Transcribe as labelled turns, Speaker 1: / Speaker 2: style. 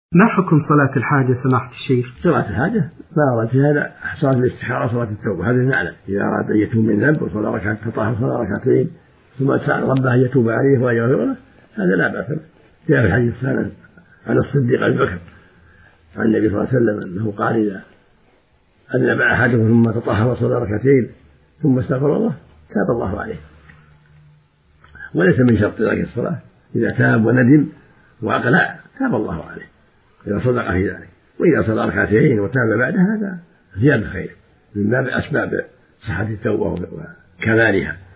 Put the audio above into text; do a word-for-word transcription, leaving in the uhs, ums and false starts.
Speaker 1: ما حكم صلاة الحاجة سماحة الشيخ؟
Speaker 2: صلاة الحاجة ما أراد فيها هذا صلاة الاستخارة صلاة التوبة، هذا نعلم إذا أراد أن يتوب من ذنب وصلى ركعة تطهر صلى ركعتين ثم سأل ربه أن يتوب عليه ويغفر له هذا لا بأس. جاء في الحديث الثاني عن الصديق أبي بكر عن النبي صلى الله عليه وسلم أنه قال إذا أذنب أحدهم ثم تطهر وصلى ركعتين ثم استغفر الله تاب الله عليه، وليس من شرط ذلك الصلاة إذا تاب وندم وأقلع تاب الله عليه إذا صدق في ذلك، وإذا صلى ركعتين وتاب بعد هذا زيادة خير من باب أسباب صحة التوبة وكمالها.